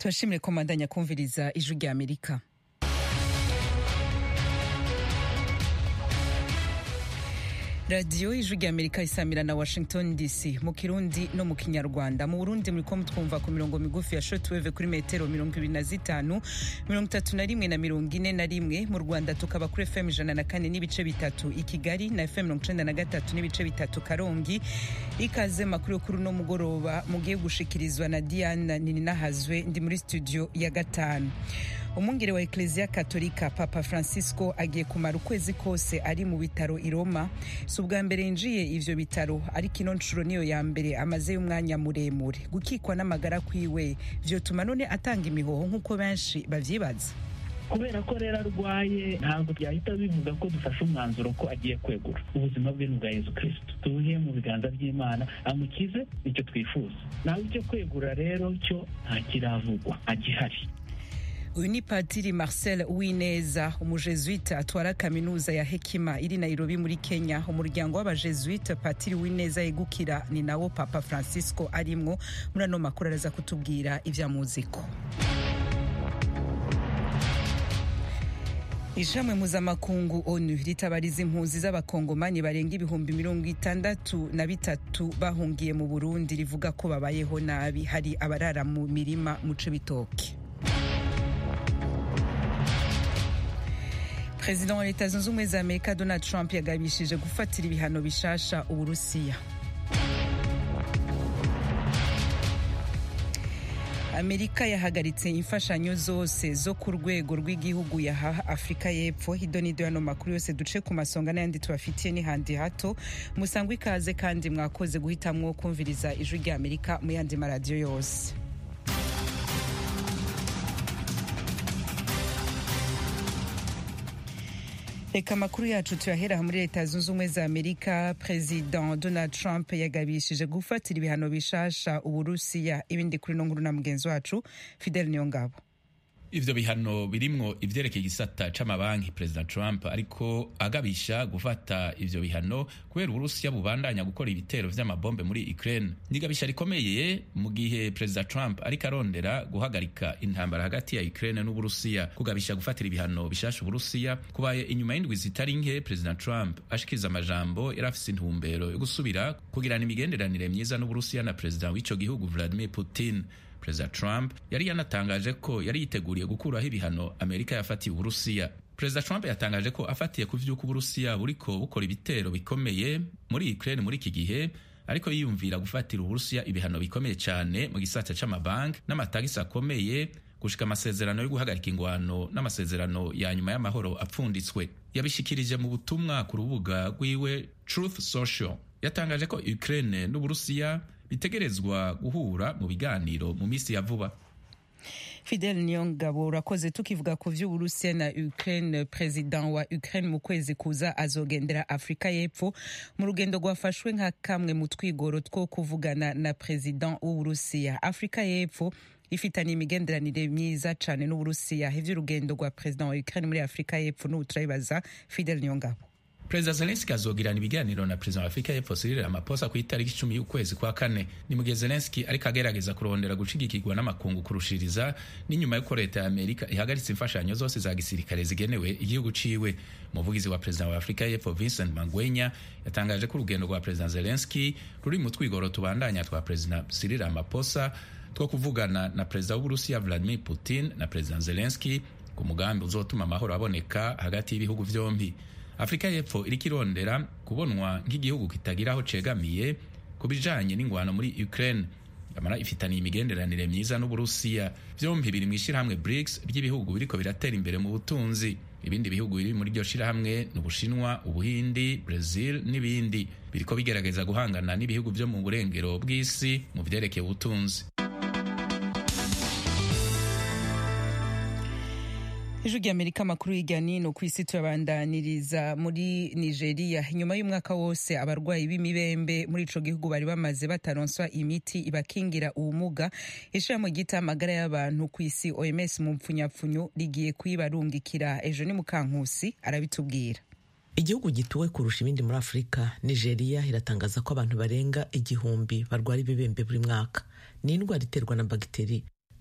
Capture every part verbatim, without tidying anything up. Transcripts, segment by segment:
turashimire ko mandanya kumviriza ijwi rya Amerika. Radio ijwi rya Amerika isamira na Washington D C mu Kirundi no mu Kinyarwanda. Mu Burundi muri ko mutwumva ku mirongo migufi ya shortwave kuri metero mirongo ibiri na zitanu, mirongo itatu na rimwe na mirongo ine na rimwe. Mu Rwanda tukaba kuri F M ijana na kane n'ibice bitatu i Kigali na F M mirongo icenda na gatatu n'ibice bitatu Karongi. Ikaze makuru kuri no mugoroba mugiye gushikirizwa na Diana Nininahazwe ndi muri studio ya gatanu. Umwungere wa Ecclesia Katolika Papa Francisco agiye kumara ukwezi kose ari mu bitaro i Roma. Subwa mbere yinjiye ivyo bitaro ariko ino ncuro niyo ya mbere amaze y'umwanya muremure. Gukikwa n'amagara kwiwe vyo tuma none atanga imihoho nk'uko benshi bavyibaza. Kubera ko rero arwaye ntabwo byahita bivuga ko dufashe umwanzuro ko agiye kwegura ubuzima bwe n'ubwa Yesu Kristo. Tubuhe mu biganza by'Imana amukize icyo twifuza. Naho icyo kwegura rero cyo nta kiravugwa agihari. Uyu ni Padiri Marcel Uwineza, umujesuite atwara kaminuza ya Hekima iri Nairobi muri Kenya. Umuryango w'abajesuite Padiri Uwineza yegukira ni nawo Papa Francisco arimwo. Muri ano makuru araza kutubwira ivya muziko. Ishamwe mpuzamakungu ONU ritabariza impunzi z'abakongomani barenga ibihumbi mirongo itandatu na bitatu bahungiye mu Burundi rivuga ko babayeho nabi. Hari abarara mu mirima mu Cibitoke. President wa Leta Zunze Ubumwe za Amerika Donald Trump yagabishije gufatira ibihano bishasha Uburusiya. Amerika yahagaritse imfashanyo zose zo ku rwego rw'igihugu yaha Afrika y'Epfo. Hidonido yano makuru yose duce ku masonga n'ayandi tubafitiye ni handi hato. Musangwe ikaze kandi mwakoze guhitamwo kumviriza ijwi rya Amerika mu yandi maradiyo yose. Eka makuru yacu tuyahera muri Leta Zunze Ubumwe za Amerika. President Donald Trump yagabishije gufatira ibihano bishasha Uburusiya. Ibindi kuri no nkuru na mugenzi wacu Fidel Niyongabo. Ivyo bihano birimwo ivyerekeye igisata c'amabanki. President Trump ariko agabisha gufata ivyo bihano kubera Uburusiya bubandanya gukora ibitero vy'amabombe muri Ukraine. Nigabisha rikomeye mu gihe President Trump ariko arondera guhagarika intambara hagati ya Ukraine n'Uburusiya. Kugabisha gufatira ibihano bishasha Uburusiya kubaye inyuma y'indwi zitari nke President Trump ashikiriza amajambo yarafise intumbero yo gusubira kugirana imigenderanire myiza n'Uburusiya na President w'ico gihugu Vladimir Putin. President Trump yari yanatangaje ko yari yiteguriye gukuraho ibihano Amerika yafatiye Uburusiya. President Trump yatangaje ko afatiye ku vy'uko Uburusiya buriko bukora ibitero bikomeye muri Ukraine muri iki gihe, ariko yiyumvira gufatira Uburusiya ibihano bikomeye cyane mu gisata c'amabanki n'amatagisi akomeye gushika amasezerano yo guhagarika ingwano n'amasezerano ya nyuma y'amahoro apfunditswe. Yabishikirije mu butumwa ku rubuga rwiwe Truth Social. Yatangaje ko Ukraine n'Uburusiya bitegerezwa guhura mu biganiro mu misi ya vuba. Fidel Niyongabo urakoze. Tukivuga ku vy'Uburusiya na Ukraine, President wa Ukraine mu kwezi kuza azogendera Afrika y'Epfo mu rugendo rwafashwe nka kamwe mu twigoro two kuvugana na President w'Uburusiya. Afrika y'Epfo ifitanye imigenderanire myiza cane n'Uburusiya. Ivyo urugendo rwa President wa Ukraine muri Afrika y'Epfo n'uturabibaza Fidel Niyongabo. President Zelensky azogirana ibiganiro na President wa Afrika y'Epfo Cyril Ramaphosa ku itariki icumi y'ukwezi kwa kane. Ni mu gihe Zelensky ariko agerageza kurondera gushigikirwa n'amakungu kurushiriza n'inyuma y'uko leta ya Amerika ihagaritse imfashanyo zose za gisirikare zigenewe igihugu ciwe. Umuvugizi wa President wa Afrika y'Epfo Vincent Mangwenya yatangaje ko urugendo rwa President Zelensky ruri mu twigoro tubandanya twa President Cyril Ramaphosa two kuvugana na President w'Uburusiya Vladimir Putin na President Zelensky ku mugambi uzotuma amahoro aboneka hagati y'ibihugu vyombi. Afrika y'Epfo iriko irondera kubonwa nk'igihugu kitagira aho cegamiye ku bijanye n'ingwano muri Ukraine. Amara ifitaniye imigenderanire myiza n'Uburusiya. Vyombi biri mu ishirahamwe BRICS ry'ibihugu biriko biratera imbere mu butunzi. Ibindi bihugu biri muri iryo shirahamwe n'Ubushinwa, Ubuhindi, Brazil n'ibindi biriko bigerageza guhangana n'ibihugu vyo mu burengero bw'isi mu vyerekeye ubutunzi. Ijwi rya Amerika makuru y'ijyanino ku isi tuyabandaniriza muri Nigeria. Inyuma y'umwaka wose abarwayi b'imibembe muri ico gihugu bari bamaze bataronswa imiti ibakingira ubumuga, ishirahamwe ryita amagara y'abantu ku isi O M S mu mpfunyapfunyo rigiye kuyibarungikira. Ejo ni Mukankusi arabitubwira. Igihugu gituwe kurusha ibindi muri Afrika, Nigeria iratangaza ko abantu barenga igihumbi barwara ibibembe buri mwaka. Ni indwara iterwa na bagiteri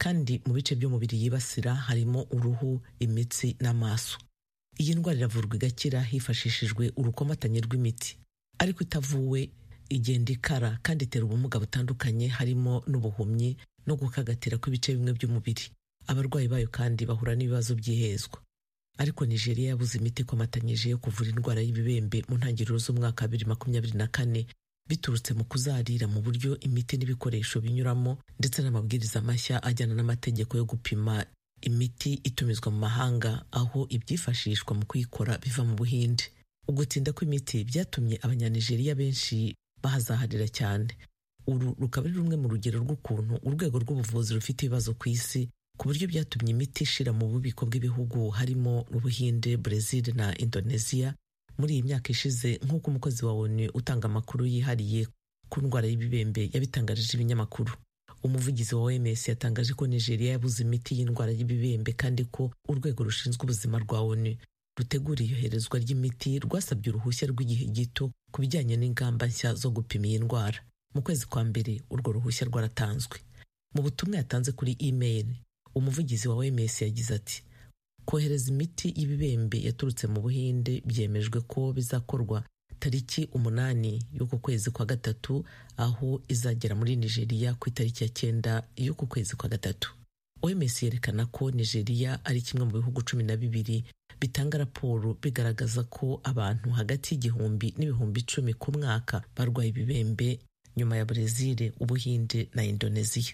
kandi mu bice by'umubiri yibasira harimo uruhu, imitsi n'amaso. Iyi ndwara iravurwa igakira hifashishijwe urukomatanye rw'imiti, ariko itavuwe igenda ikara kandi itera ubumuga butandukanye harimo n'ubuhumyi no gukagatira kw'ibice bimwe by'umubiri. Abarwayi bayo kandi bahura n'ibibazo by'ihezwa. Ariko Nigeria yabuze imiti ikomatanyije yo kuvura indwara y'ibibembe mu ntangiriro z'umwaka wa bibiri makumyabiri na kane biturutse mu kuzarira mu buryo imiti n'ibikoresho binyuramo ndetse n'amabwiriza mashya ajyana n'amategeko yo gupima imiti itumizwa mu mahanga, aho ibyifashishwa mu kuyikora biva mu Buhinde. Ugutinda kw'imiti byatumye abanyanigeriya benshi bahazaharira cyane. Uru rukaba ari rumwe mu rugero rw'ukuntu urwego rw'ubuvuzi rufite ibibazo ku isi, ku buryo byatumye imiti ishira mu bubiko bw'ibihugu harimo Ubuhinde, Brazil na Indonesia muri iyi myaka ishize, nk'uko umukozi wa O N U utanga amakuru yihariye ku ndwara y'ibibembe yabitangarije ibinyamakuru. Umuvugizi wa O M S yatangaje ko Nigeria yabuze imiti y'indwara y'ibibembe kandi ko urwego rushinzwe ubuzima rwa O N U rutegura iyoherezwa ry'imiti rwasabye uruhushya rw'igihe gito ku bijyanye n'ingamba nshya zo gupima iyi ndwara. Mu kwezi kwa mbere urwo ruhushya rwaratanzwe. Mu butumwa yatanze kuri email, umuvugizi wa O M S yagize ati: kohereza imiti y'ibibembe yaturutse mu Buhinde byemejwe ko bizakorwa tariki umunani y'uku kwezi kwa gatatu, aho izagera muri Nigeria ku itariki ya cyenda y'uku kwezi kwa gatatu. O M S yerekana ko Nigeria ari kimwe mu bihugu cumi na bibiri bitanga raporo bigaragaza ko abantu hagati y'igihumbi n'ibihumbi icumi ku mwaka barwaye ibibembe, nyuma ya Brazil, Ubuhinde na Indonesia.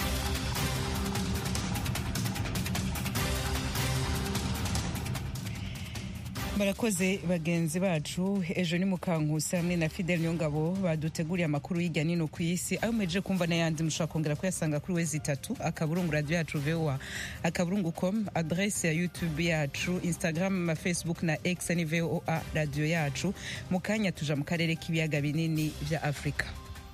Barakoze bagenzi bacu. Ejo ni Mukankusi hamwe na Fidel Nyongabo baduteguriye amakuru y'ijya nino ku isi. Ayo mweje kumva n'ayandi mushobora kongera kuyasanga kuri wezi itatu akaburungu radio yacu V O A akaburungu com, adresse ya YouTube yacu, Instagram na Facebook na X ni V O A radio yacu. Mukanya tuja mu karere k'ibiyaga binini vya Afrika.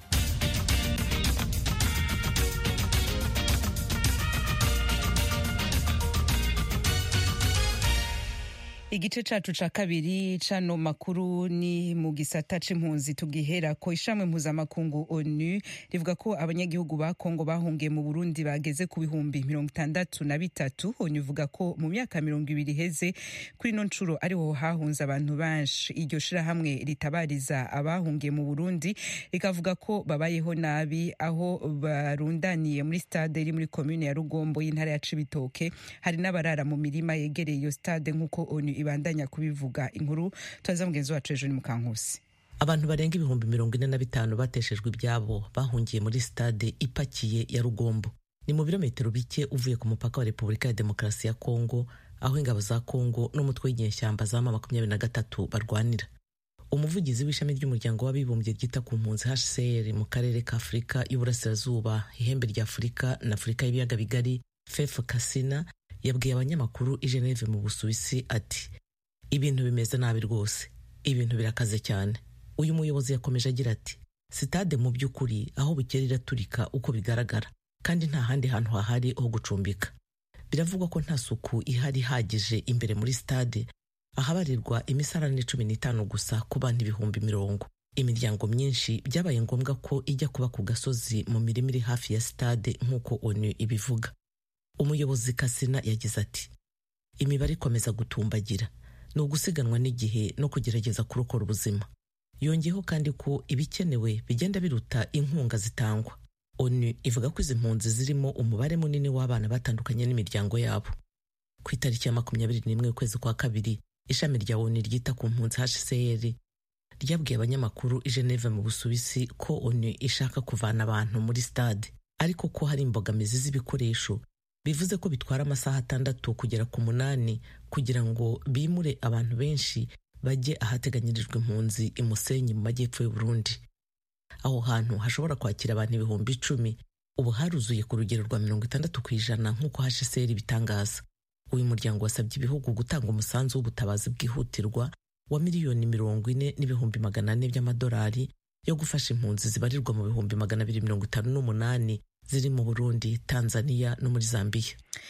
Igice cacu ca kabiri cano makuru ni mu gisata c'impunzi. Tugihera ko ishamwe mpuzamakungu O N U rivuga ko abanyagihugu ba Kongo bahungiye mu Burundi bageze ku bihumbi mirongo itandatu na bitatu. O N U ivuga ko mu myaka mirongo ibiri heze kuri no ncuro ariho hahunze abantu benshi. Iryo shirahamwe ritabariza abahungiye mu Burundi rikavuga ko babayeho nabi, aho barundaniye muri stade iri muri commune ya Rugombo y'intara ya Cibitoke. Hari n'abarara mu mirima yegereye iyo stade nk'uko O N U ibandanya kubivuga. Inkuru twaza mugenzi wacu Ejo ni Mukankusi. Abantu barenga ibihumbi mirongo ine na bitanu bateshejwe ibyabo bahungiye muri stade ipakiye ya Rugombo. Ni mu birometero bike uvuye ku mupaka wa Repubulika ya Demokarasi ya Kongo, aho ingabo za Kongo n'umutwe w'inyeshyamba za makumyabiri na gatatu barwanira. Umuvugizi w'ishami ry'umuryango w'abibumbye ryita ku mpunzi H C R mu karere ka Afurika y'Uburasirazuba, ihembe rya Afurika na Afurika y'ibiyaga bigari, Fefu Kasina, yabwiye abanyamakuru i Geneve mu Busuwisi ati: ibintu bimeze nabi rwose, ibintu birakaze cyane. Uyu muyobozi yakomeje agira ati: sitade mu by'ukuri aho bukera iraturika uko bigaragara, kandi nta handi hantu hahari ho gucumbika. Biravugwa ko nta suku ihari hagije imbere muri stade, ahabarirwa imisarane cumi n'itanu gusa ku bantu ibihumbi mirongo. Imiryango myinshi byabaye ngombwa ko ijya kuba ku gasozi mu mirima iri hafi ya stade nk'uko O N U ibivuga. Umuyobozi Kasina yagize ati: imibare ikomeza gutumbagira, ni ugusiganwa n'igihe no kugerageza kurokora ubuzima. Yongeyeho kandi ko ibikenewe bigenda biruta inkunga zitangwa. O N U ivuga ko izi mpunzi zirimo umubare munini w'abana batandukanye n'imiryango yabo. Ku itariki ya makumyabiri n'imwe ukwezi kwa kabiri, ishami rya O N U ryita ku mpunzi H C R ryabwiye abanyamakuru i Geneve mu Busuwisi ko O N U ishaka kuvana abantu muri stade, ariko ko hari imbogamizi z'ibikoresho. Bivuze ko bitwara amasaha atandatu kugera ku munani kugira ngo bimure abantu benshi bajye ahateganyirijwe impunzi i Musenyi mu majyepfo y'u Burundi. Aho hantu hashobora kwakira abantu ibihumbi icumi, ubu haruzuye ku rugero rwa mirongo itandatu ku ijana nk'uko H C R bitangaza. Uyu muryango wasabye ibihugu gutanga umusanzu w'ubutabazi bwihutirwa wa miliyoni mirongo ine n'ibihumbi magana ane by'amadolari yo gufasha impunzi zibarirwa mu bihumbi magana abiri mirongo itanu n'umunani ziri mu Burundi, Tanzania no muri Zambia.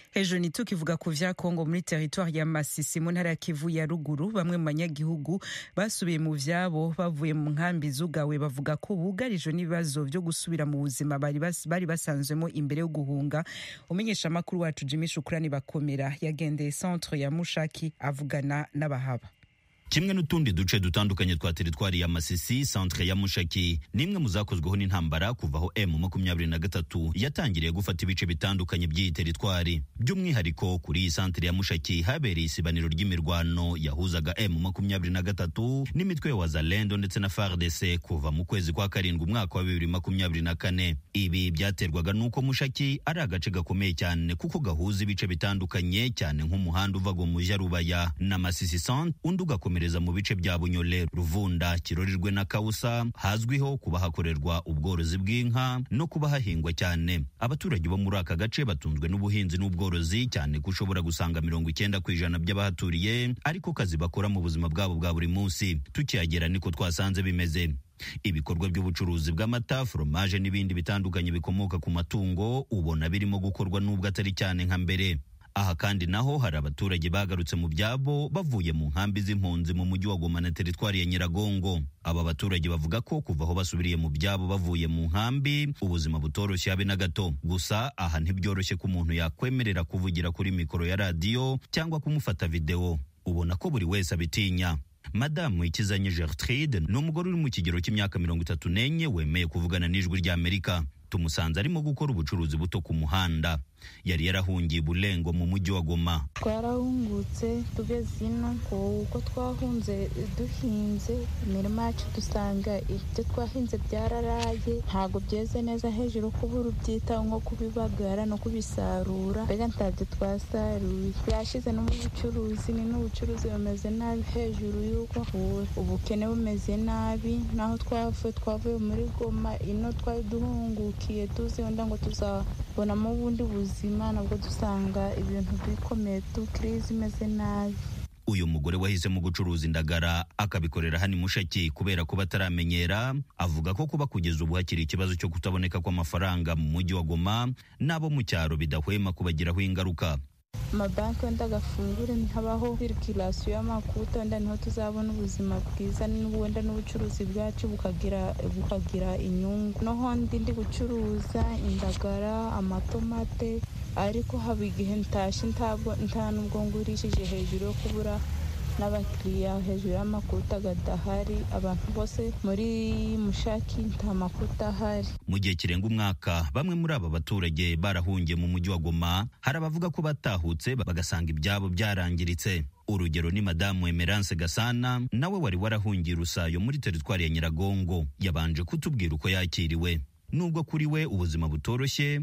hejuru ni tukivuga ku vya Kongo muri territoire ya Masisi mu ntara ya Kivu ya ruguru, bamwe mu banyagihugu basubiye mu vyabo bavuye mu nkambi zugawe bavuga ko bugarijwe n'ibibazo vyo gusubira mu buzima bari bas, bari basanzwemo imbere yo guhunga. Umenyesha makuru wacu Jimmy Shukrani Bakomera yagendeye centre ya Mushaki avugana n'abahaba. Kimwe n'utundi duce dutandukanye twa teritwari ya Masisi, centre ya Mushaki nimwe muzakozweho n'intambara kuvaho M makumyabiri na gatatu yatangiriye gufata ibice bitandukanye by'iyi teritwari. By'umwihariko kuri iyi centre ya Mushaki habereye isibaniro ry'imirwano yahuzaga M makumyabiri na gatatu n'imitwe ya Wazalendo ndetse na F A R D C kuva mu kwezi kwa karindwi umwaka wa bibiri makumyabiri na kane. Ibi byaterwaga nuko Mushaki ari agace gakomeye cyane kuko gahuza ibice bitandukanye cyane nk'umuhanda uva go mu Jarubaya na Masisi centre unduga mu bice bya Bunyole, Ruvunda, Kirorirwe na Kausa hazwiho kuba hakorerwa ubworozi bw'inka no kuba hahingwa cyane. Abaturage bo muri aka gace batunzwe n'ubuhinzi n'ubworozi cyane kushobora gusanga mirongo icyenda ku ijana by'abahaturiye ariko kazi bakora mu buzima bwabo bwa buri munsi. Tukihagera niko twasanze bimeze. Ibikorwa by'ubucuruzi bw'amata, fromaje n'ibindi bitandukanye bikomoka ku matungo ubona birimo gukorwa nubwo atari cyane nka mbere. Aha kandi naho hari abaturage bagarutse mu byabo bavuye mu nkambi z'impunzi mu mujyi wa Goma na teritwari ya Nyiragongo. Aba baturage bavuga ko kuva aho basubiriye mu byabo bavuye mu nkambi ubuzima butoroshye habe na gato. Gusa aha ntibyoroshye ko umuntu yakwemerera kuvugira kuri mikoro ya radio cyangwa kumufata video. Ubona ko buri wese abitinya. Madamu Ikizanye Gertrude ni umugore uri mu kigero cy'imyaka mirongo itatu n'enye wemeye kuvugana n'ijwi rya Amerika. Tumusanze arimo gukora ubucuruzi buto ku muhanda. Yari yarahungiye Bulengo mu mujyi wa Goma. Twarahungutse tugeze ino kuko twahunze duhinze imirima yacu dusanga ibyo twahinze byararaye ntago byeze neza hejuru kubura ubyita nko kubibagara no kubisarura mbega ntabyo twasaruye. Byashize no mu bucuruzi ni n'ubucuruzi bumeze nabi hejuru yuko ubukene bumeze nabi naho twavuye twavuye muri Goma ino twari duhungukiye tuzi wenda ngo tuzabonamo ubundi ubuzima nabwo dusanga ibintu bikomeye tu crise imeze nabi. Uyu mugore wahise mu gucuruza indagara akabikorera hani Mushaki kubera ko bataramenyera, avuga ko kuba kugeza ubu hakiri ikibazo cyo kutaboneka kw'amafaranga mu mujyi wa Goma nabo mu cyaro bidahwema kubagiraho ingaruka. Amabanki wenda agafungure ntihabaho circulation y'amakuta wenda niho tuzabona ubuzima bwiza n'ubundi n'ubucuruzi bwacu bukagira bukagira inyungu. Noho ndi gucuruza indagara, amatomate ariko haba igihe ntashe ntabwo nta nubwo ngurishije hejuru yo kubura n'abakiriya hejuru y'amakuta gadahari. Abantu bose muri Mushaki nta makuta ahari. Mu gihe kirenga umwaka bamwe muri aba baturage barahungiye mu mujyi wa Goma, hari abavuga ko batahutse bagasanga ibyabo byarangiritse. Urugero ni Madamu Emerance Gasana nawe wari warahungiye Rusayo muri teritwari ya Nyiragongo. Yabanje kutubwira uko yakiriwe nubwo kuri we ubuzima butoroshye.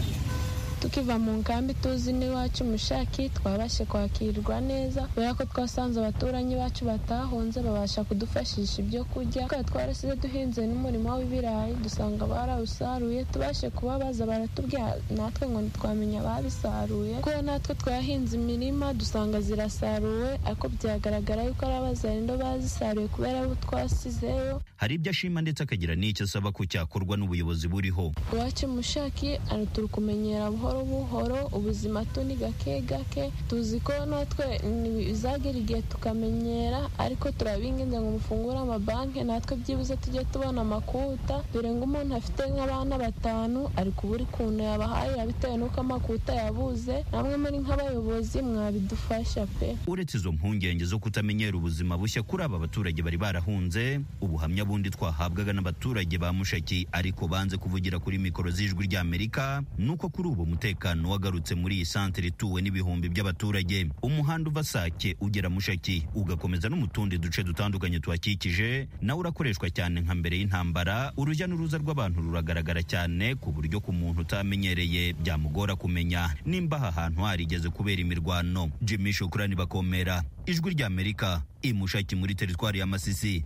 Tukiva mu nkambi tuzi n'iwacu Mushaki twabashe kwakirwa neza kubera ko twasanze abaturanyi bacu batahunze babasha kudufashisha ibyo kurya. Kandi twarasize duhinze n'umurimo w'ibirayi dusanga barawusaruye tubashe kubabaza baratubwira natwe ngo ntitwamenya babisaruye kuko natwe twahinze imirima dusanga zirasaruwe ariko byagaragara yuko ari abazarindo bazisaruye kubera abo twasizeyo. Hari ibyo ashima ndetse akagira n'icyo asaba ko cyakorwa n'ubuyobozi buriho. Iwacu Mushaki turi kumenyera buhoro buhoro ubuzima tu ni gake gake tuzi ko natwe bizagera igihe tukamenyera ariko turabinginze ngo mufungure amabanki natwe byibuze tujye tubona amakuta. Dore ngo umuntu afite nk'abana batanu ari kubura ukuntu yabahaye bitewe n'uko amakuta yabuze. Namwe muri nk'abayobozi mwabidufasha pe. Uretse izo mpungenge zo kutamenyera ubuzima bushya kuri aba baturage bari barahunze, ubuhamya bundi twahabwaga n'abaturage ba Mushaki ariko banze kuvugira kuri mikoro z'ijwi rya Amerika nuko kuri ubu umutekano wagarutse muri iyi santere ituwe n'ibihumbi by'abaturage. Umuhanda uva Sake ugera Mushaki ugakomeza no mu tundi duce dutandukanye tuhakikije nawe urakoreshwa cyane nka mbere y'intambara. Urujya n'uruza rw'abantu ruragaragara cyane ku buryo ku muntu utamenyereye byamugora kumenya nimba aha hantu harigeze kubera imirwano. Jimmy Shukrani Bakomera, ijwi rya Amerika, i Mushaki muri teritwari ya Masisi.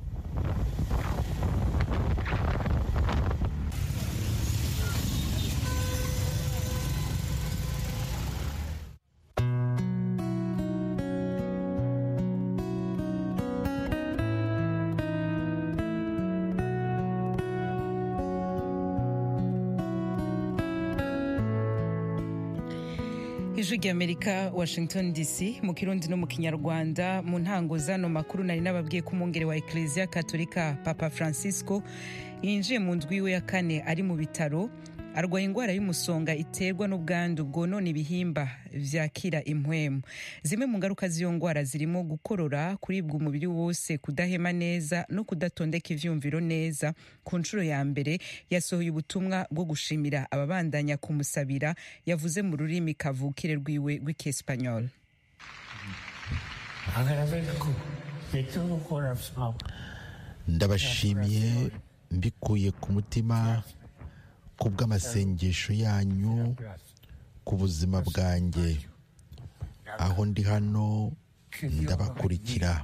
ijwi ry'Amerika, Washington D C, mu Kirundi no mu Kinyarwanda. Mu ntango zano makuru nari nababwiye ko umwungere wa Eklezia Katolika Papa Francisco yinjiye mu ndwi iwe ya kane ari mu bitaro, arwaye indwara y'umusonga iterwa n'ubwandu bwonona ibihimba vyakira impwemu. Zimwe mu ngaruka z'iyo ndwara zirimo gukorora, kuribwa umubiri wose, kudahema neza no kudatondeka ivyumviro neza. Ku nshuro ya mbere yasohoye ubutumwa bwo gushimira ababandanya kumusabira, yavuze mu rurimi kavukire rwiwe rw'Ikiespanyol. Ndabashimiye mbikuye ku mutima kubw'amasengesho yanyu ku buzima bwanjye. Aho ndi hano ndabakurikira.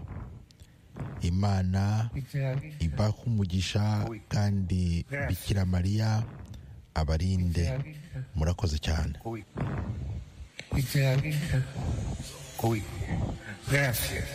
Imana ibaha umugisha kandi Bikira Mariya abarinde. Murakoze cyane. Gracias.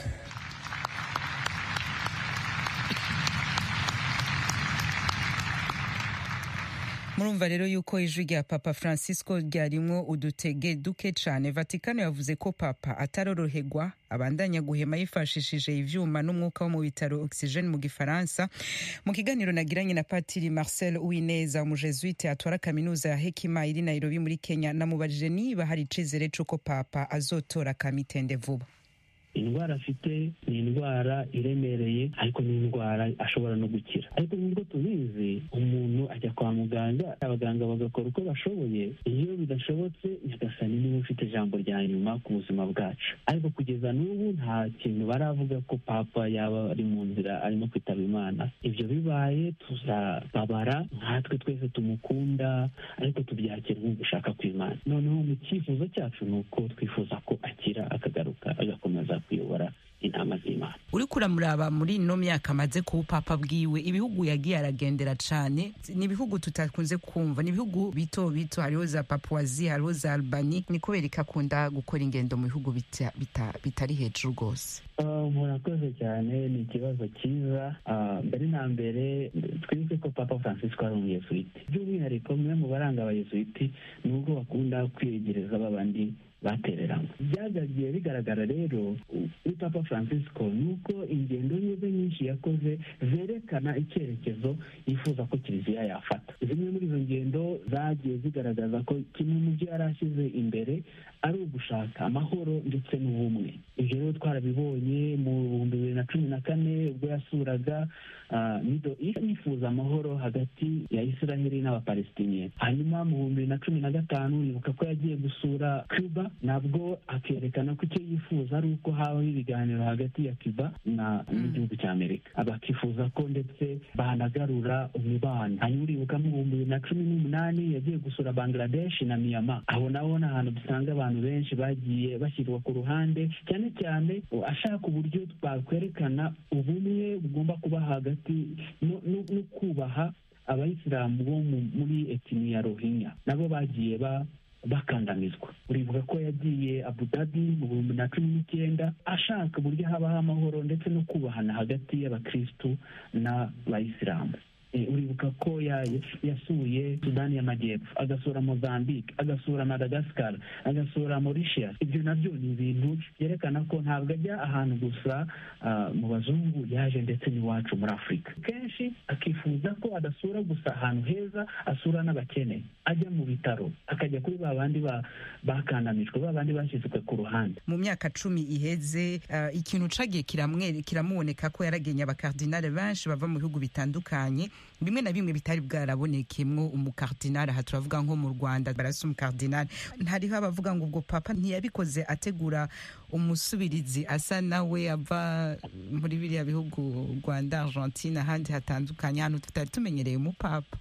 Murumva rero yuko ijwi rya Papa Francisco ryarimwo udutege duke cane. Vatikano yavuze ko Papa ataroroherwa, abandanya guhema yifashishije ivyuma n'umwuka wo mu bitaro oxygene mu Gifaransa. Mu kiganiro nagiranye na Patiri Marcel Uwineza, umujesuite atwara kaminuza ya Hekima iri Nairobi muri Kenya, namubajije niba hari icizere c'uko Papa azotora kamitende vuba. Indwara afite ni indwara iremereye, ariko ni indwara ashobora no gukira. Ariko nubwo tubizi, umuntu ajya kwa muganga, abaganga bagakora uko bashoboye. Iyo bidashobotse, Nyagasani niwe ufite ijambo rya nyuma ku buzima bwacu. Ariko kugeza n'ubu nta kintu baravuga ko Papa yaba ari mu nzira arimo kwitaba Imana. Ibyo bibaye tuzababara, nkatwe twese tumukunda, ariko tubyakira nk'ugushaka kw'Imana. Noneho mu cyifuzo cyacu ni uko twifuza ko akira, akagaruka, agakomeza kuyobora intama z'Imana. Uri kuramuraba muri ino myaka amaze ku Papa bwiwe, ibihugu yagiye aragendera cane, ni ibihugu tutakunze kumva, ni ibihugu bito bito, hariho za Papouasie, hariho za Albanie. Ni kubera ikakunda gukora ingendo mu bihugu bita, bita, bitari hejuru rwose? Murakoze cyane, ni ikibazo cyiza. Mbere na mbere twibuke ko Papa Francisco ari umuyesuiti. By'umwihariko umwe mu baranga abayesuiti ni ubwo bakunda kwiyegereza babandi batereranywe. Byagagiye bigaragara rero kuri Papa Francisco nuko ingendo ze nyinshi yakoze zerekana icyerekezo yifuza ko Kiliziya yafata. Zimwe muri izo ngendo zagiye zigaragaza ko kimwe mu byo yari ashyize imbere ari ugushaka amahoro ndetse n'ubumwe. Ibyo rero twarabibonye mu bihumbi bibiri na cumi na kane ubwo yasuraga Middle East, yifuza amahoro hagati ya Israeli n'Abapalestiniya. Hanyuma mu bihumbi bibiri na cumi na gatanu yibuka ko yagiye gusura Cuba, nabwo akerekana ko icyo yifuza ari uko habaho ibiganiro hagati ya Cuba na n'igihugu cya Amerika. Abakifuza ko ndetse banagarura umubano. Hanyuma uribuka mu bihumbi bibiri na cumi n'umunani yagiye gusura Bangladesh na Myanmar. Aho naho ni ahantu dusanga abantu benshi bagiye bashyirwa ku ruhande, cyane cyane ashaka uburyo twakwerekana ubumwe bugomba kuba hagati no, no, no kubaha abayisilamu bo muri etini ya Rohingya, nabo bagiye ba bakandamizwa. Uribuka ko yagiye Abu Dhabi mu bihumbi na cumi n'icyenda ashaka uburyo habaho amahoro ndetse no kubahana hagati y'abakristu n'abayisilamu. E, uribuka ko ya, yasuye Sudani y'Amajyepfo, agasura Mozambique, agasura Madagascar, agasura Mauritius. Ibyo nabyo ni ibintu byerekana ko ntabwo ajya ahantu gusa uh, mu bazungu, yaje ndetse n'iwacu muri Afurika. Kenshi akifuza ko adasura gusa ahantu heza, asura n'abakene, ajya mu bitaro, akajya kuri ba bandi ba bakandamijwe, ba bandi bashyizwe ku ruhande. Mu myaka cumi iheze, uh, ikintu cagiye kiramwe kiramuboneka ko yaragenye abakardinale benshi bava mu bihugu bitandukanye, bimwe na bimwe bitari bwarabonekemwo umukardinale. Aha turavuga nko mu Rwanda barasa umukardinale. Ntariho abavuga ngo ubwo Papa ntiyabikoze ategura umusubirizi asa nawe ava muri biriya bihugu, Rwanda, Argentine, ahandi hatandukanye, hano tutari tumenyereye umupapa.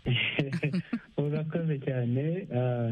Urakoze cyane.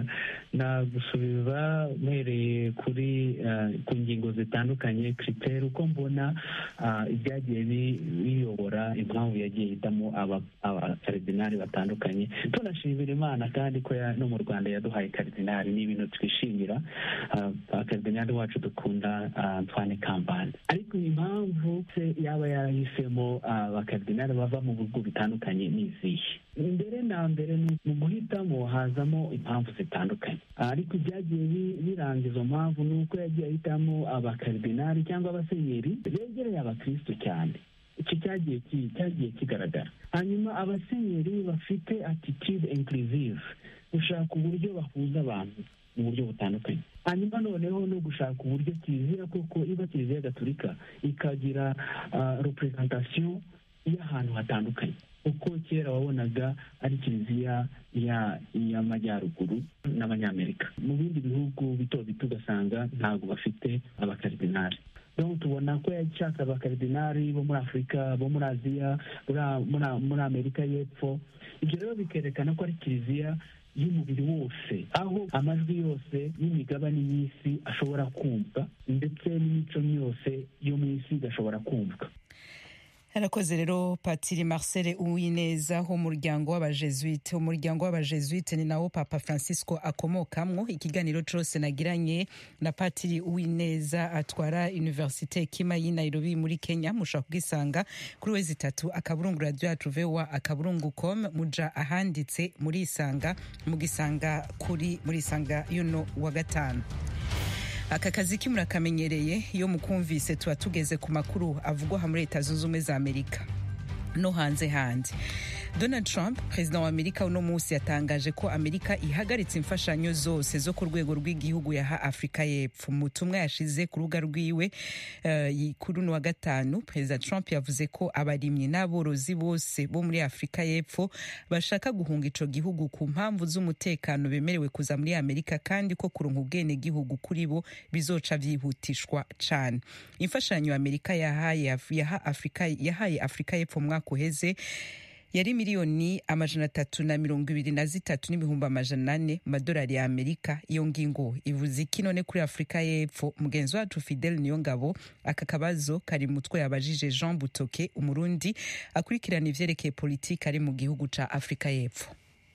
Nagusubiza mwereye kuri ku ngingo zitandukanye, critère uko mbona ibyagiye biyobora impamvu yagiye hitamo abakaridinali batandukanye. Tunashimira Imana kandi ko no mu Rwanda yaduhaye karidinali, ni ibintu twishimira. Abakaridinali wacu dukunda Antoine Kambanda, ariko impamvu se yaba yarahisemo abakaridinali bava mu bihugu bitandukanye ni izihe? Mbere na mbere mu guhita guhitamo hazamo impamvu zitandukanye, ariko ibyagiye biranga izo mpamvu ni uko yagiye ahitamo abakaridinari cyangwa abasenyeri begereye abakristo cyane. iki cyagiye cyagiye kigaragara. Hanyuma abasenyeri bafite attitude inclusive, gushaka uburyo bahuza abantu mu buryo butandukanye. Hanyuma noneho no gushaka uburyo kiliziya koko iba kiliziya gatolika ikagira uh, representation y'ahantu hatandukanye, uko kera wabonaga ari kiliziya y'amajyaruguru n'abanyamerika. Mu bindi bihugu bito bito ugasanga ntabwo bafite abakaridinari. Donc tubona ko yashaka abakaridinari bo muri Afurika, bo muri Aziya, muri Amerika y'Epfo. Ibyo rero bikerekana ko ari kiliziya y'umubiri wose, aho amajwi yose y'imigabane y'isi ashobora kumva, ndetse n'imico yose yo mu isi igashobora kumva. Harakoze rero Patiri Marcel Uwineza w'umuryango w'abajesuite. Umuryango w'abajesuite ni nawo Papa Francisco akomokamwo. Ikiganiro cyose nagiranye na Patiri Uwineza atwara Universite Kima y'i Nairobi muri Kenya, mushaka kugisanga kuri wezi tatu akaburungu radio yacu vewa akaburungu com, muja ahanditse muri Isanga, mugisanga kuri muri Isanga yuno wa gatanu. Aka kazi kimurakamenyereye iyo mukumvise tuba tugeze ku makuru avugwa muri Leta Zunze Ubumwe za Amerika no hanze hanze. Donald Trump, perezida wa Amerika, uno munsi yatangaje ko Amerika ihagaritse imfashanyo zose zo ku rwego rw'igihugu yaha Afrika y'Epfo. Mu butumwa yashize ku rubuga rwiwe uh, kuri uno wa gatanu, perezida Trump yavuze ko abarimyi n'aborozi bose bo muri Afrika y'Epfo bashaka guhunga ico gihugu ku mpamvu z'umutekano bemerewe kuza muri Amerika, kandi ko kuronka ubwene gihugu kuri bo bizoca vyihutishwa cane. Imfashanyo Amerika yahaye yaha Afrika yahaye Afrika y'Epfo mwaka uheze yari miliyoni amajana atatu na mirongo ibiri na zitatu n'ibihumbi amajana ane madolari ya Amerika. Iyo ngingo ivuze iki none kuri Afrika y'Epfo? Mugenzi wacu Fidel Niyongabo aka kabazo kari mutwe yabajije Jean Butoke, umurundi akurikirana ivyerekeye politiki ari mu gihugu ca Afrika y'Epfo.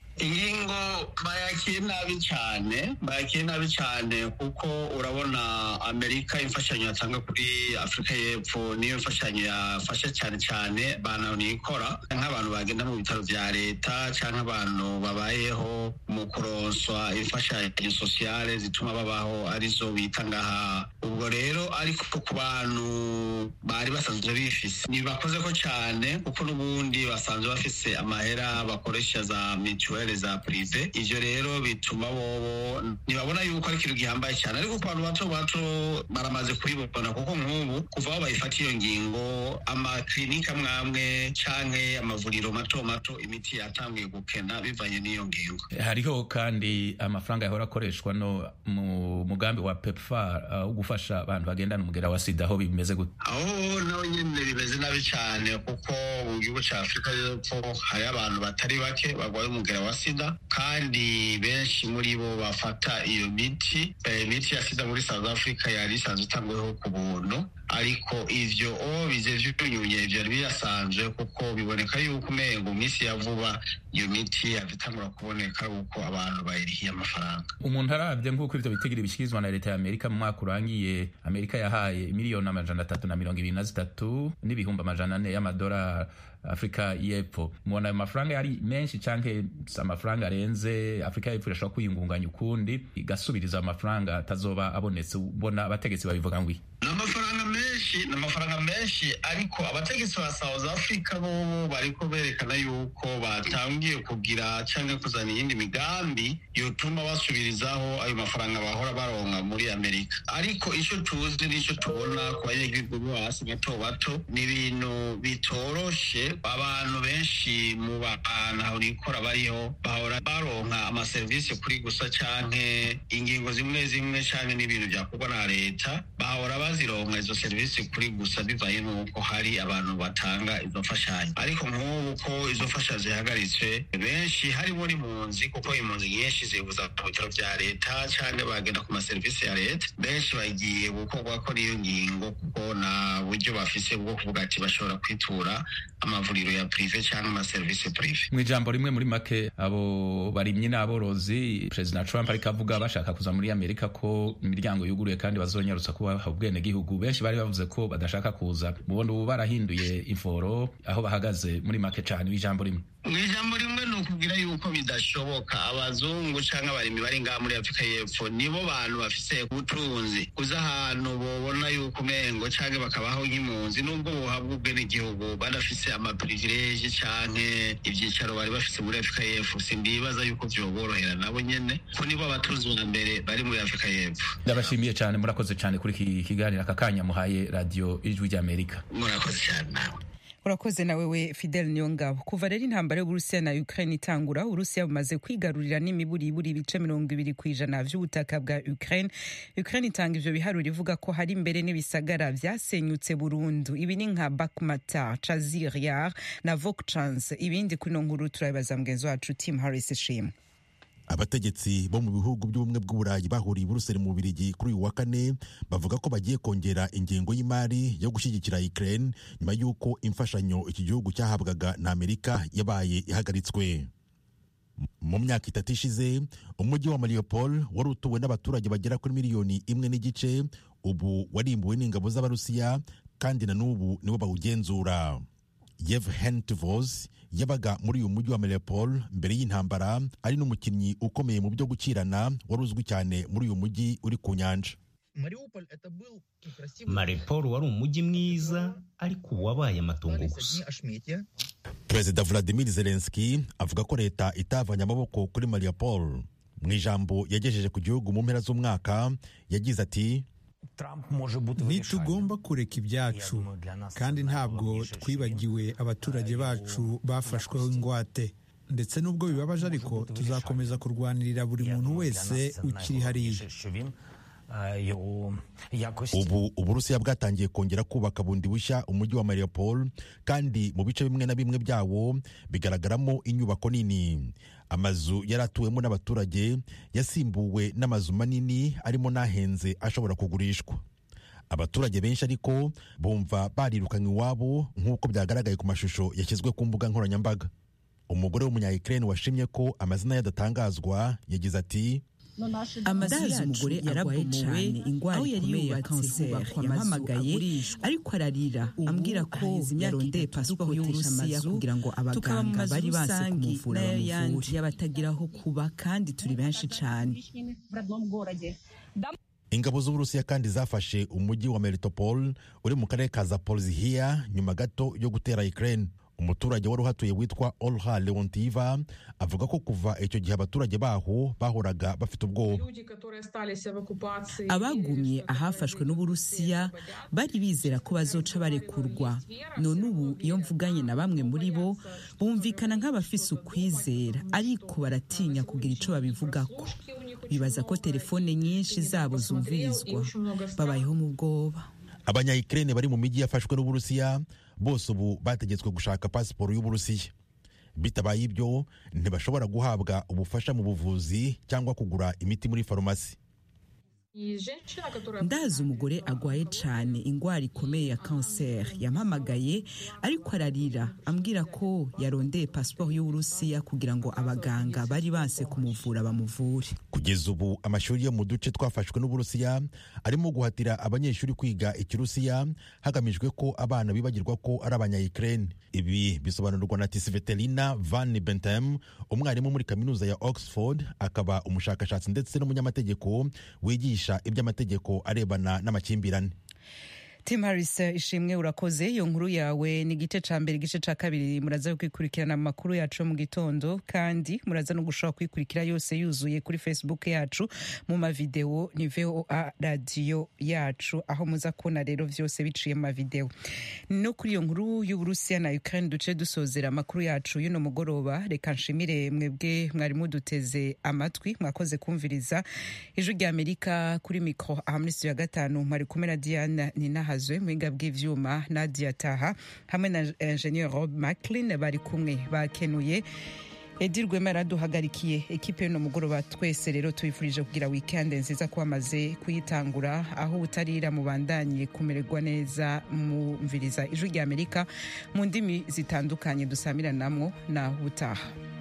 Ingingo bayakiye nabi cyane bayakiye nabi cyane kuko urabona Amerika imfashanyo yatanga kuri Afrika y'Epfo niyo imfashanyo yafasha cyane cyane bana nikora nk'abantu bagenda mu bitaro vya leta cyangwa abantu babayeho mu kuronswa imfashanyo sociale zituma babaho arizo bita ngaha. Ubwo rero ariko ku bantu bari basanzwe bifise nibakoze ko cyane kuko n'ubundi basanzwe bafise amahera bakoresha za mutuelle za prive. Ivyo rero bituma bobo nibabona yuko ari ikintu gihambaye cyane, ariko ku bantu bato bato baramaze kubibona kuko nk'ubu kuva aho bayifata iyo ngingo amaklinika mwamwe canke amavuriro mato mato imiti yatangiye gukena bivanye n'iyo ngingo. Hariho kandi amafaranga yahora akoreshwa no mu mugambi wa PEPFAR wo uh, gufasha abantu bagendana umugera wa sida, aho bimeze gute? Aho naho nyine bimeze nabi cyane kuko mu gihugu cya Afrika y'Epfo hari abantu batari bake bagwaye umugera wa sida, kandi benshi muri bo bafata iyo miti imiti e, ya sida muri South Africa yari isanzwe itangweho ku buntu, ariko ivyo o bize vyunyunye ivyo yari birasanzwe kuko biboneka yuko umengo mu minsi ya vuba iyo miti yavitangura kuboneka uko abantu bayirihiye amafaranga. Umuntu aravye nk'uko ivyo bitegera bishikirizwa na leta ya Amerika mu mwaka urangiye, Amerika yahaye miliyoni amajana atatu na mirongo ibiri na zitatu n'ibihumbi amajana ane y'amadolari Afrika y'Epfo. Mubona ayo mafaranga yari menshi canke amafaranga arenze? Afrika y'Epfo irashobora kwiyungunganya ukundi igasubiriza amafaranga atazoba abonetse? Ubona abategetsi babivuga ngwi n'amafaranga menshi n'amafaranga menshi, ariko abategetsi ba South Africa bo bariko berekana yuko batangiye kugira canke kuzana iyindi migambi yotuma basubirizaho ayo mafaranga bahora baronka muri Amerika. Ariko ico tuzi n'ico tubona ku banyagihugu bo hasi bato bato ni ibintu bitoroshe. Abantu benshi mu bana aho nikora bariho bahora baronka amaserivisi kuri gusa canke ingingo zimwe zimwe canke n'ibintu byakorwa na leta bahora bazironka izo serivisi kuri gusa bivaye n'uko hari abantu batanga izo mfashanyo. Ariko nk'ubu ko izo mfashanyo zihagaritswe, benshi harimo n'impunzi, kuko impunzi nyinshi zibuza ku bitaro vya leta canke bagenda ku maserivisi ya leta, benshi bagiye gukorwa ko n'iyo ngingo kuko na buryo bafise bwo kuvuga ati bashobora kwitura amavuriro ya prive cyangwa ama service prive. Mu ijambo rimwe muri make, abo barimyi n'aborozi President Trump ariko avuga bashaka kuza muri Amerika ko imiryango yuguruye kandi bazonyarutsa kuba ubwene gihugu. Benshi bari bavuze ko badashaka kuza, mubona ubu barahinduye inforo aho bahagaze muri make cyane. Ijambo rimwe mu ijambo rimwe ni ukubwira yuko bidashoboka abazungu cyangwa abarimyi bari ngaha muri Afurika y'Epfo nibo bantu bafise ubutunzi uza ahantu bobona yuko umengo cyangwa bakabaho nk'impunzi nubwo bohabwa ubwenegihugu badafise amaprivilege canke ivyicaro bari bafise muri Afurika y'Epfo simbibaza yuko vyoborohera nabo nyene ko nibo abatunzi ba mbere bari muri Afurika y'Epfo. Ndabashimiye cyane, murakoze cyane kuri iki kiganiro aka kanya muhaye radio Ijwi ry'Amerika. Murakoze cyane nawe. Urakoze nawe we Fidel Niyongabo. Kuva rero intambara y'Uburusiya na Ukraine itangura, Uburusiya bumaze kwigarurira n'imiburi buri bice mirongo ibiri kwijana vy'ubutaka bwa Ukraine. Ukraine itanga ivyo biharuro ivuga ko hari imbere n'ibisagara vyasenyutse burundu. Ibi ni nka Bakhmut, Chazir Yar na Vokchansk. Ibindi kuri no nkuru turabibaza mugenzi wacu Tim Harris Shim. Abategetsi bo mu bihugu by'ubumwe bw'Uburayi bahuriye i Buruseli mu Bubiligi kuri uyu wa kane bavuga ko bagiye kongera ingengo y'imari yo gushyigikira Ukraine nyuma y'uko imfashanyo iki gihugu cyahabwaga na Amerika yabaye ihagaritswe. Mu myaka itatu ishize umujyi wa Mariupol wari utuwe n'abaturage bagera kuri miliyoni imwe n'igice, ubu warimbuwe n'ingabo z'Abarusiya kandi na n'ubu nibo bawugenzura. Yevhen Tvoz yabaga muri uyu mujyi wa Mariupol mbere y'intambara, ari n'umukinnyi ukomeye mu byo gukirana wari uzwi cyane muri uyu mujyi uri ku nyanja. Mariupol wari umujyi mwiza ariko wabaye amatongo gusa. Perezida Vladimir Zelensky avuga ko leta itavanye amaboko kuri Mariupol. Mu ijambo yagejeje ku gihugu mu mpera z'umwaka yagize ati: ntitugomba kureka ibyacu kandi ntabwo twibagiwe abaturage bacu bafashweho ingwate, ndetse n'ubwo bibabaje ariko tuzakomeza kurwanirira buri muntu wese ukiri hariya. Ubu Uburusiya bwatangiye kongera kubaka bundi bushya umujyi wa Mariupol, kandi mu bice bimwe na bimwe byawo bigaragaramo inyubako nini. Amazu yaratuwemo n'abaturage yasimbuwe n'amazu manini arimo n'ahenze ashobora kugurishwa. Abaturage benshi ariko bumva barirukanywe iwabo nk'uko byagaragaye ku mashusho yashyizwe ku mbuga nkoranyambaga. Umugore w'umunya-Ukraine washimye ko amazina yadatangazwa yagize ati: amazi umugore aragwaye cyane, ingwara ikomeye ya kanseri, yampamagaye ariko ararira ambwira ko yarondeye pasiporo y'Uburusiya kugira ngo abaganga bari banse kumuvura bamuvure, y'abatagiraho kuba kandi turi benshi cyane. Ingabo z'Uburusiya kandi zafashe umujyi wa Melitopol uri mu karere ka Zaporizhia nyuma gato yo gutera Ukraine. Umuturage wari uhatuye witwa Olha Leontiva avuga ko kuva icyo gihe abaturage baho bahoraga bafite ubwoba. Abagumye ahafashwe n'Uburusiya bari bizera ko bazoca barekurwa, none ubu iyo mvuganye na bamwe muri bo bumvikana nk'abafise ukwizera, ariko baratinya kugira ico babivugako. Bibaza ko telefone nyinshi zabo zumvirizwa, babayeho mu bwoba. Abanya-Ukraine bari mu mijyi yafashwe n'Uburusiya bose ubu bategetswe gushaka pasiporo y'Uburusiya. Bitabaye ibyo ntibashobora guhabwa ubufasha mu buvuzi cyangwa kugura imiti muri farumasi. Ndazi umugore agwaye cyane, ingwara ikomeye ya kanseri, yampamagaye ariko ararira ambwira ko yarondeye pasiporo y'Uburusiya kugira ngo abaganga bari banse kumuvura bamuvure. Kugeza ubu amashuri yo mu duce twafashwe n'Uburusiya arimo guhatira abanyeshuri kwiga Ikirusiya hagamijwe ko abana bibagirwa ko ari abanya-Ukraine. Ibi bisobanurwa na Tisvetelina Van Bentem, umwarimu muri kaminuza ya Oxford, akaba umushakashatsi ndetse n'umunyamategeko wigisha iby'amategeko arebana n'amakimbirane. Tim Harris ishimwe, urakoze. Iyo nkuru yawe ni igice ca mbere. Igice ca kabiri muraza kwikurikirana amakuru yacu mu gitondo, kandi muraza no gushobora kwikurikira yose yuzuye kuri Facebook yacu mu mavideo ni V O A radio yacu, aho muza kubona rero vyose biciye mu mavideo. No kuri iyo nkuru y'Uburusiya na Ukraine duce dusozera amakuru yacu y'uno mugoroba. Reka nshimire mwebwe mwari muduteze amatwi, mwakoze kumviriza Ijwi ry'Amerika. Kuri micro ahamnisi ya gatanu mwari kumwe na Diana Nina Mwinga bw'ivyuma Nadia Taha hamwe na Engineer Rob Macklin bari kumwe bakenuye. Edir Rwema duhagarikiye ekipe no mugoroba. Twese rero tuyifurije kugira weekend nziza ko bamaze kuyitangura, aho utarira mubandanye kumererwa neza mumviriza Ijwi ry'Amerika mu ndimi zitandukanye dusamirana namwo na utaha.